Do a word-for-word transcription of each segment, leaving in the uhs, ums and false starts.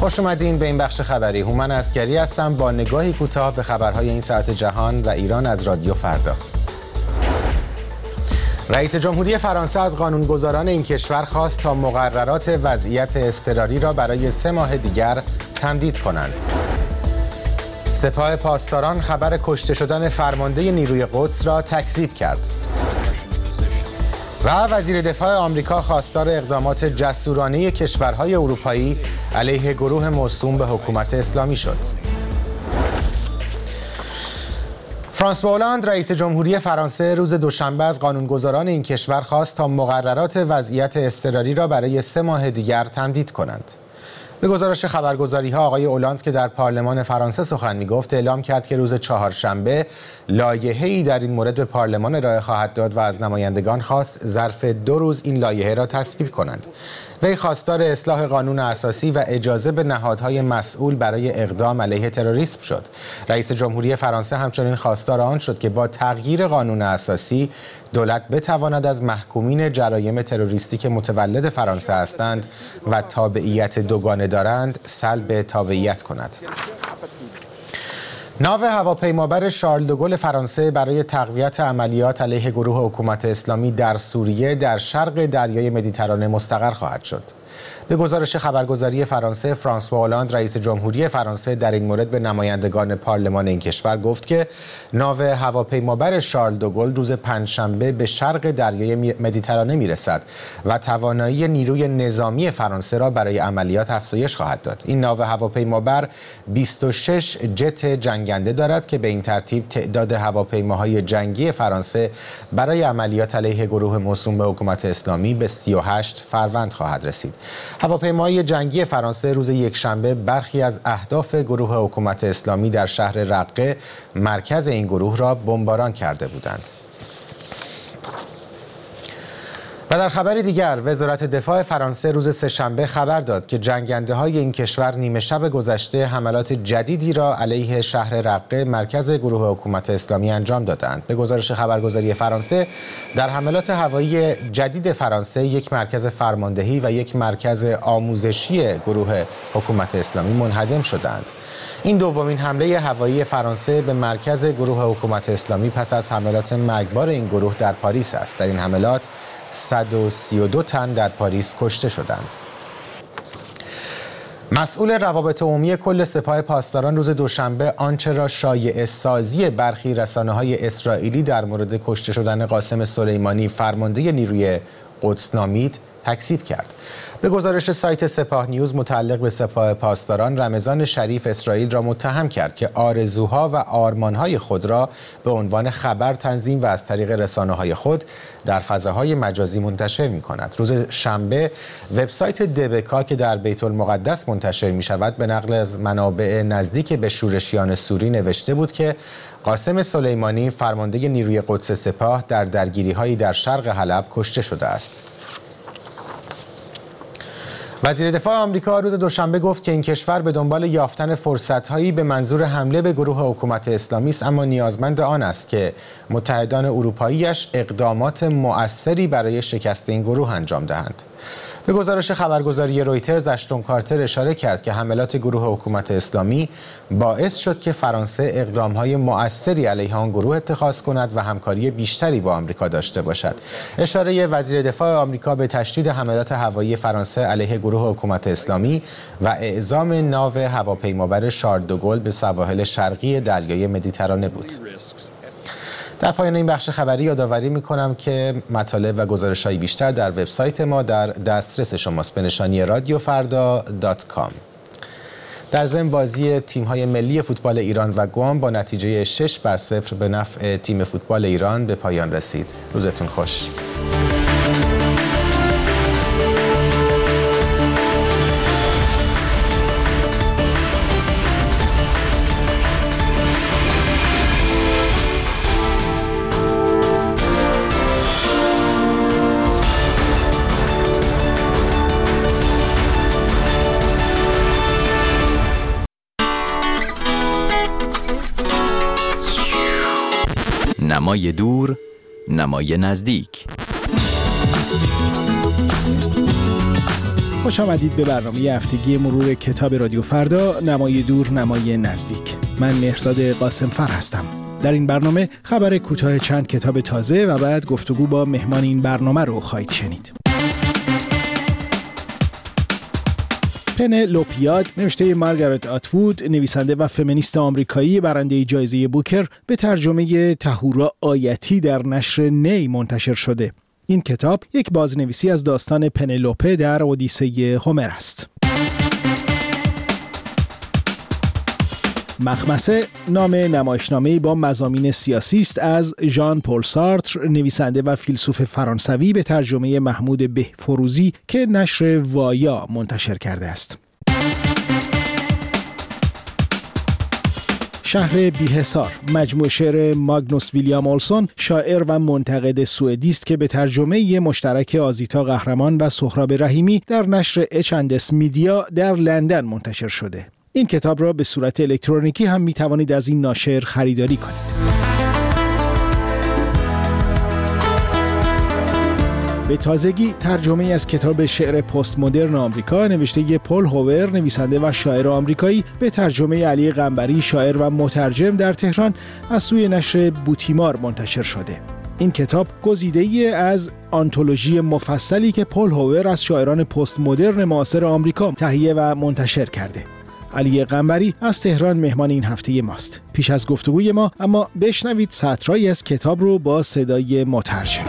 خوش اومدین به این بخش خبری. هومن عسکری هستم با نگاهی کوتاه به خبرهای این ساعت جهان و ایران از رادیو فردا. رئیس جمهوری فرانسه از قانونگذاران این کشور خواست تا مقررات وضعیت اضطراری را برای سه ماه دیگر تمدید کنند. سپاه پاسداران خبر کشته شدن فرمانده نیروی قدس را تکذیب کرد. و وزیر دفاع آمریکا خواستار اقدامات جسورانه کشورهای اروپایی علیه گروه موسوم به حکومت اسلامی شد. فرانسوا هولاند رئیس جمهوری فرانسه روز دوشنبه از قانونگذاران این کشور خواست تا مقررات وضعیت اضطراری را برای سه ماه دیگر تمدید کنند. به گزارش خبرگزاری‌ها آقای هولاند که در پارلمان فرانسه سخن می‌گفت اعلام کرد که روز چهارشنبه لایحه‌ای در این مورد به پارلمان ارائه خواهد داد و از نمایندگان خواست ظرف دو روز این لایحه را تصویب کنند. وی خواستار اصلاح قانون اساسی و اجازه به نهادهای مسئول برای اقدام علیه تروریسم شد. رئیس جمهوری فرانسه همچنین خواستار آن شد که با تغییر قانون اساسی دولت بتواند از محکومین جرایم تروریستی که متولد فرانسه هستند و تابعیت دوگانه دارند سلب تابعیت کند. ناو هواپیمابر شارل دوگل فرانسه برای تقویت عملیات علیه گروه حکومت اسلامی در سوریه در شرق دریای مدیترانه مستقر خواهد شد. به گزارش خبرگزاری فرانسه، فرانسوا هولاند رئیس جمهوری فرانسه در این مورد به نمایندگان پارلمان این کشور گفت که ناو هواپیمابر شارل دوگل روز پنجشنبه به شرق دریای مدیترانه میرسد و توانایی نیروی نظامی فرانسه را برای عملیات افزایش خواهد داد. این ناو هواپیمابر بیست و شش جت جنگنده دارد که به این ترتیب تعداد هواپیماهای جنگی فرانسه برای عملیات علیه گروه موسوم به حکومت اسلامی به سی و هشت فروند خواهد رسید. هواپیماهای جنگی فرانسه روز یکشنبه برخی از اهداف گروه حکومت اسلامی در شهر رقه مرکز این گروه را بمباران کرده بودند. و در خبری دیگر وزارت دفاع فرانسه روز سه‌شنبه خبر داد که جنگنده‌های این کشور نیمه شب گذشته حملات جدیدی را علیه شهر رقه مرکز گروه حکومت اسلامی انجام دادند. به گزارش خبرگزاری فرانسه در حملات هوایی جدید فرانسه یک مرکز فرماندهی و یک مرکز آموزشی گروه حکومت اسلامی منهدم شدند. این دومین حمله هوایی فرانسه به مرکز گروه حکومت اسلامی پس از حملات مرگبار این گروه در پاریس است. در این حملات صد و سی و دو تن در پاریس کشته شدند. مسئول روابط عمومی کل سپاه پاسداران روز دوشنبه آنچه را شایعه سازی برخی رسانه‌های اسرائیلی در مورد کشته شدن قاسم سلیمانی فرمانده نیروی قدس نامید تکذیب کرد. به گزارش سایت سپاه نیوز متعلق به سپاه پاسداران، رمضان شریف اسرائیل را متهم کرد که آرزوها و آرمانهای خود را به عنوان خبر تنظیم و از طریق رسانه‌های خود در فضاهای مجازی منتشر می‌کند. روز شنبه وبسایت دبکا که در بیت المقدس منتشر می‌شود به نقل از منابع نزدیک به شورشیان سوری نوشته بود که قاسم سلیمانی فرمانده نیروی قدس سپاه در درگیری‌هایی در شرق حلب کشته شده است. وزیر دفاع آمریکا روز دوشنبه گفت که این کشور به دنبال یافتن فرصت‌هایی به منظور حمله به گروه حکومت اسلامی است، اما نیازمند آن است که متحدان اروپایی‌اش اقدامات مؤثری برای شکست این گروه انجام دهند. به گزارش خبرگزاری رویترز، اشتون کارتر اشاره کرد که حملات گروه حکومت اسلامی باعث شد که فرانسه اقدام‌های مؤثری علیه آن گروه اتخاذ کند و همکاری بیشتری با آمریکا داشته باشد. اشاره وزیر دفاع آمریکا به تشدید حملات هوایی فرانسه علیه گروه حکومت اسلامی و اعزام ناو هواپیمابر شارل دوگل به سواحل شرقی دریای مدیترانه بود. در پایان این بخش خبری یادآوری می‌کنم که مطالب و گزارش‌های بیشتر در وبسایت ما در دسترس شماست به نشانی رادیو فردا دات کام. در ضمن بازی تیم‌های ملی فوتبال ایران و گوام با نتیجه شش بر صفر به نفع تیم فوتبال ایران به پایان رسید. روزتون خوش. نمای دور، نمای نزدیک. خوش آمدید به برنامه هفتگی مرور کتاب رادیو فردا، نمای دور نمای نزدیک. من مهرداد قاسمفر هستم. در این برنامه خبر کوتاه چند کتاب تازه و بعد گفتگو با مهمان این برنامه رو خواهید شنید. پنلوپیاد نوشته مارگارت اتوود، نویسنده و فمینیست آمریکایی برنده جایزه بوکر، به ترجمه تهورا آیتی در نشر نی منتشر شده. این کتاب یک بازنویسی از داستان پنلوپه در اودیسه هومر است. مخمسه نام نمایشنامه‌ای با مضامین سیاسی است از ژان پل سارتر، نویسنده و فیلسوف فرانسوی، به ترجمه محمود بهفروزی که نشر وایا منتشر کرده است. شهر بی‌حصار مجموعه شعر ماگنوس ویلیام اولسون، شاعر و منتقد سوئدی است که به ترجمه مشترک آزیتا قهرمان و سهراب رحیمی در نشر اچ اند اس میدیا در لندن منتشر شده. این کتاب را به صورت الکترونیکی هم می توانید از این ناشر خریداری کنید. به تازگی ترجمه از کتاب شعر پست مدرن آمریکا نوشته پل هوور، نویسنده و شاعر آمریکایی، به ترجمه علی قنبری، شاعر و مترجم، در تهران از سوی نشر بوتیمار منتشر شده. این کتاب گزیده‌ای از آنتولوژی مفصلی که پل هوور از شاعران پست مدرن معاصر آمریکا تهیه و منتشر کرده. علی قنبری از تهران مهمان این هفته ماست. پیش از گفتگوی ما اما بشنوید سطرهایی از کتاب رو با صدای مترجم.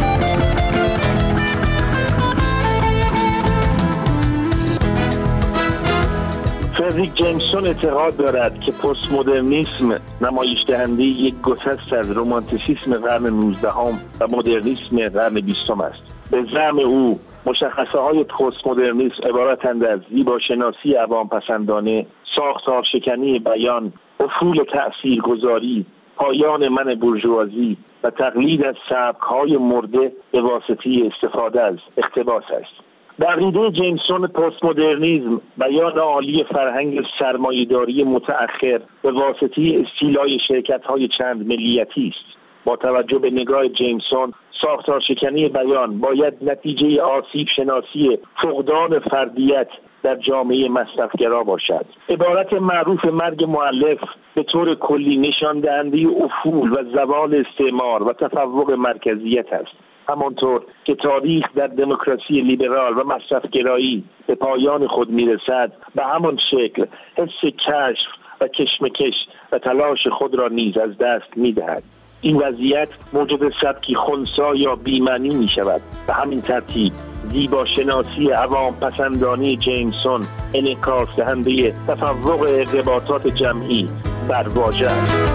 فردریک جیمسون اعتقاد دارد که پست مدرنیسم نمایش دهنده یک گسست از رمانتیسیسم قرن نوزدهم و مدرنیسم قرن بیستم است. به زعم او مشخصه های پست مدرنیسم عبارتند از زیباشناسی عوام‌پسندانه، ساختار شکنی بیان، افول تأثیرگذاری، پایان من بورژوازی و تقلید از سبک‌های مرده به واسطه استفاده از اقتباس است. در عقیده جیمسون پست مدرنیسم بیان عالی فرهنگ سرمایه‌داری متأخر به واسطه استیلای شرکت‌های چند ملیتی است. با توجه به نگاه جیمسون، ساختار شکنی بیان باید نتیجه آسیب شناسی فقدان فردیت در جامعه مصرفگرا باشد. عبارت معروف مرگ مؤلف به طور کلی نشان دهنده افول و زوال استعمار و تفوق مرکزیت است. همانطور که تاریخ در دموکراسی لیبرال و مصرفگرایی به پایان خود میرسد، به همان شکل حس کشف و کشمکش و تلاش خود را نیز از دست میدهد. این وضعیت موجب سبکی خنثی یا بی‌معنی می شود. به همین ترتیب زیباشناسی عوام پسندانی جیمسون انعکاس دهنده تفوق ارتباطات جمعی بر واژه است.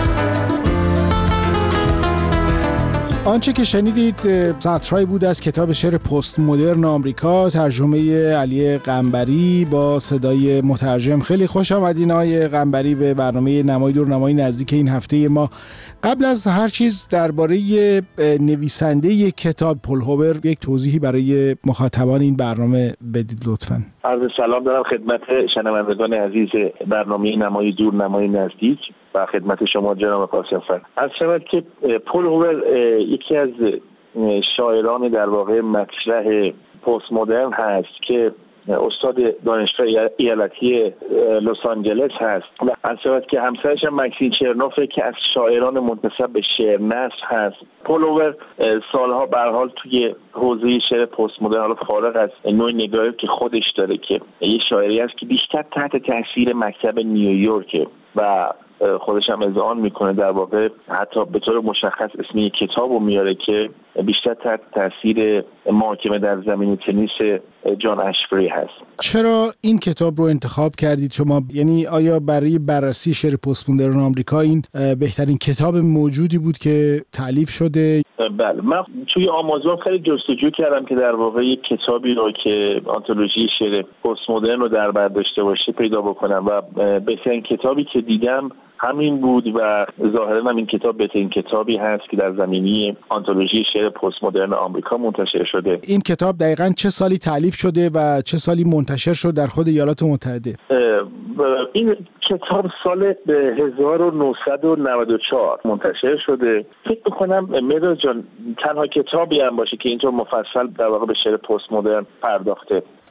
آنچه که شنیدید سطرهایی بود از کتاب شعر پست مدرن آمریکا، ترجمه علی قنبری با صدای مترجم. خیلی خوش آمدین آقای قنبری به برنامه نمای دور نمای نزدیک این هفته ما. قبل از هر چیز درباره نویسنده کتاب پل هوور یک توضیحی برای مخاطبان این برنامه بدید لطفاً. عرض سلام دارم خدمت شنوندگان عزیز برنامه نمای دور نمای نزدیک و خدمت شما جناب قاسمفر. از شود که پل هوور یکی از شاعران در واقع مطرح پست مدرن هست که استاد دانشگاه ایالتی لس آنجلس هست و از شود که همسرش هم مکسین چرنوفه که از شاعران منتسب به شعر نثر هست. پل هوور سالها به هر حال توی حوزه شعر پست مدرن، حالا فارغ از نوع نگاهی که خودش داره، که یه شاعری است که بیشتر تحت تاثیر مکتب نیویورک و خودش هم اذعان میکنه، در واقع حتی به طور مشخص اسم یک کتاب رو میاره که بیشتر تحت تاثیر محاکمه در زمین تنیس جان اشفری هست. چرا این کتاب رو انتخاب کردید شما؟ یعنی آیا برای بررسی شعر پست مدرن آمریکا این بهترین کتاب موجودی بود که تألیف شده؟ بله، من توی آمازون خیلی جستجو کردم که در واقع یک کتابی رو که آنتولوژی شعر پست مدرن رو در بر داشته باشه پیدا بکنم و بهترین کتابی که دیدم همین بود و ظاهراً هم این کتاب بهترین کتابی هست که در زمینه آنتولوژی شعر پست مدرن آمریکا منتشر شده. این کتاب دقیقاً چه سالی تألیف شده و چه سالی منتشر شد در خود ایالات متحده؟ این کتاب سال هزار و نهصد و نود و چهار منتشر شده. فکر می‌کنم مداد جان تنها کتابی هم باشه که اینطور مفصل در واقع به شعر پست مدرن پرداخته.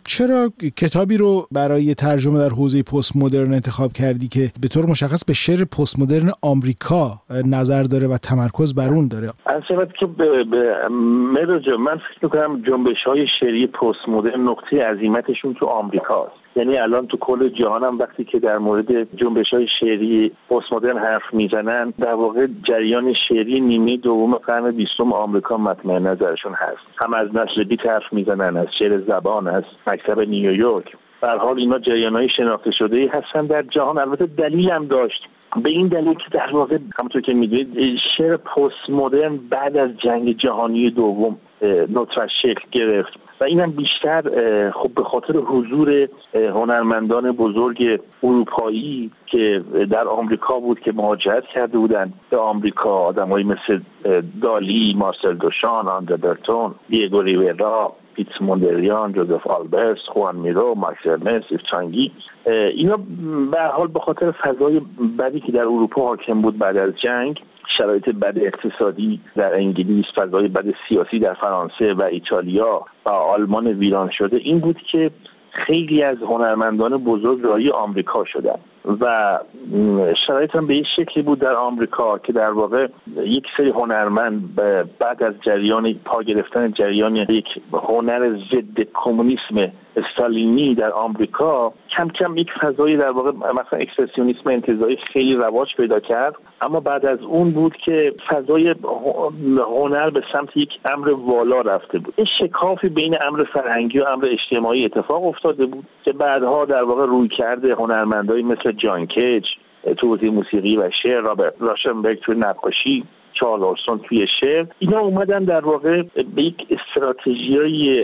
چرا کتابی رو برای ترجمه در حوزه پست مدرن انتخاب کردی که به طور مشخص به شعر پست مدرن آمریکا نظر داره و تمرکز بر اون داره؟ البته که به, به مدرجه من فکر میکنم جنبش‌های شعری پست مدرن نقطه عظیمتشون تو آمریکاست. یعنی الان تو کل جهانم وقتی که در مورد جنبش‌های شعری پست مدرن حرف میزنن، در واقع جریان شعری نیمه دوم قرن بیستم آمریکا مطمع نظرشون هست. هم از نسل بیت حرف میزنن، از شعر زبان، از مکتب نیویورک. به هر حال اینا جریان‌های شناخته شده‌ای هستن در جهان. البته دلیل هم داشت، به این دلیل که در واقع همونطور که می‌دونید شعر پست مدرن بعد از جنگ جهانی دوم نطفه‌اش شکل گرفت و اینم بیشتر خب به خاطر حضور هنرمندان بزرگ اروپایی که در آمریکا بود که مهاجرت کرده بودند به آمریکا، آدمایی مثل دالی، مارسل دوشان، آندره برتون، دیگو ریویرا، پیتس موندریان، جوزف آلبرت، خوان میرو، ماکس ارنست، ایفچانگی. اینا به هر حال به خاطر فضای بدی که در اروپا حاکم بود بعد از جنگ، شرایط بد اقتصادی در انگلیس، فضای بد سیاسی در فرانسه و ایتالیا و آلمان ویران شده، این بود که خیلی از هنرمندان بزرگ راهی آمریکا شدن و شرایط هم به این شکلی بود در آمریکا که در واقع یک سری هنرمند بعد از جریان پا گرفتن جریان یک هنر ضد کمونیسم استالینی در آمریکا کم کم یک فضایی در واقع مثلا اکسپرسیونیسم انتزاعی خیلی رواج پیدا کرد. اما بعد از اون بود که فضای هنر به سمت یک امر والا رفته بود. این شکافی بین امر فرهنگی و امر اجتماعی اتفاق افتاده بود که بعدها در واقع روی کرده هنرمندایی مثل جان کیج تو حوزه موسیقی و شعر، رابرت راشنبرگ توی نقاشی، چارلز اورسون توی شعر، اینا اومدن در واقع به یک استراتژیای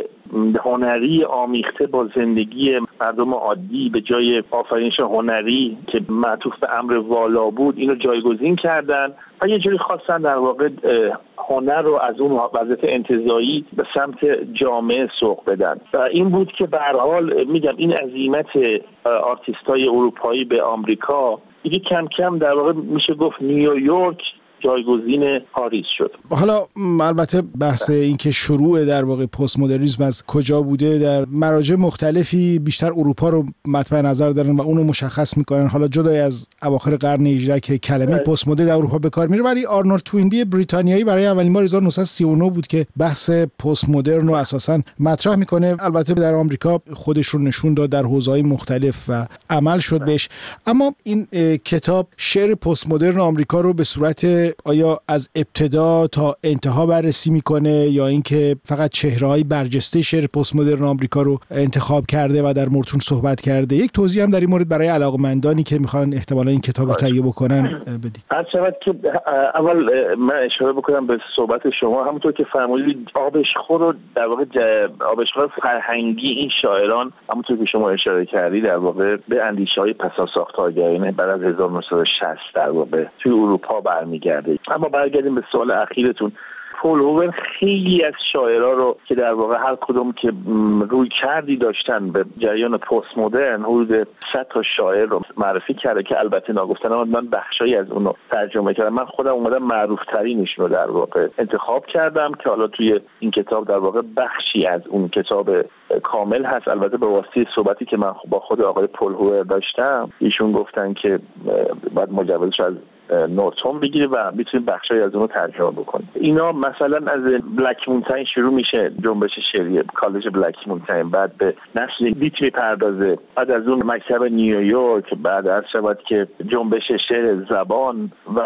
هنری آمیخته با زندگی مردم عادی به جای آفرینش هنری که معطوف به امر والا بود، اینو جایگزین کردن و یه جوری خواستن در واقع هنر رو از اون وضعیت انتزاعی به سمت جامعه سوق بدن و این بود که به هر حال میگم این عزیمت آرتیستای اروپایی به آمریکا دیگه کم کم در واقع میشه گفت نیویورک جایگزین پاریس شد. حالا البته بحث این که شروع در واقع پست مدرنیسم از کجا بوده در مراجع مختلفی بیشتر اروپا رو مطمع نظر دارن و اونو مشخص میکنن. حالا جدای از اواخر قرن هجدهم که کلمه پست مدرن در اروپا به کار میره، ولی آرنولد توینبی بریتانیایی برای اولین بار هزار و نهصد و سی و نه بود که بحث پست مدرن رو اساسا مطرح میکنه. البته در آمریکا خودش رو نشون داد در حوزه‌های مختلف و عمل شد بهش. اما این کتاب شعر پست مدرن آمریکا رو به صورت آیا از ابتدا تا انتها بررسی میکنه یا اینکه فقط چهره‌های برجسته شعر پست مدرن آمریکا رو انتخاب کرده و در موردشون صحبت کرده؟ یک توضیح هم در این مورد برای علاقه‌مندانی که میخوان احتمالاً این کتاب رو تهیه بکنن بدید. هر شود که اول من اشاره بکنم به صحبت شما، همونطور که فرمودید آبشخور رو در واقع آبشخور فرهنگی این شاعران همونطور که شما اشاره کردید در واقع به اندیشه‌های پساساختارگرایانه بعد از هزار و نهصد و شصت در واقع توی اروپا برمیگرده. اما برگردیم به سوال اخیرتون. پول هوور خیلی از شاعرها رو که در واقع هر کدوم که روی کردی داشتن به جریان پست مدرن حدود صد تا شاعر رو معرفی کرده که البته ناگفتن اما من بخشایی از اونو ترجمه کردم. من خودم اومدم معروف ترینش رو در واقع انتخاب کردم که حالا توی این کتاب در واقع بخشی از اون کتاب کامل هست. البته به واسطه صحبتی که من با خود آقای پول هوور داشتم، ایشون گفتن که باید مجوزش از نورتون بگیری و میتونید بخشای از اونو ترجمه بکنید. اینا مثلا از بلک مونتین شروع میشه، جنبش شعری کالج بلک مونتین، بعد به نسل بیت میپردازه، بعد از اون مکتب نیویورک، بعد از شود که جنبش شعر زبان و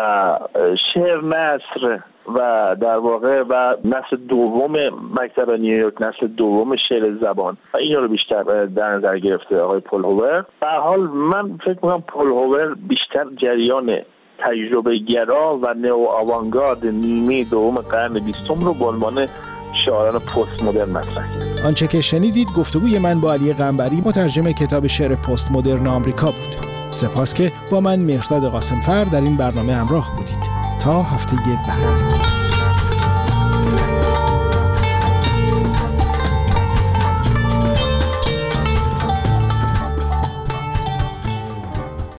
شعر نثر و در واقع و نسل دوم مکتب نیویورک، نسل دوم شعر زبان و اینا رو بیشتر در نظر گرفته آقای پول هوور. به هر حال من فکر می‌کنم پول هوور بیشتر جریان تجربه گرا و نئو آوانگارد نیمه دوم قرن بیستم رو به عنوان شاعران پست مدرن مطرح کرد. آنچه که شنیدید گفتگوی من با علی قنبری، مترجم کتاب شعر پست مدرن آمریکا بود. سپاس که با من مهرداد قاسمفر در این برنامه همراه بودید. تا هفته بعد.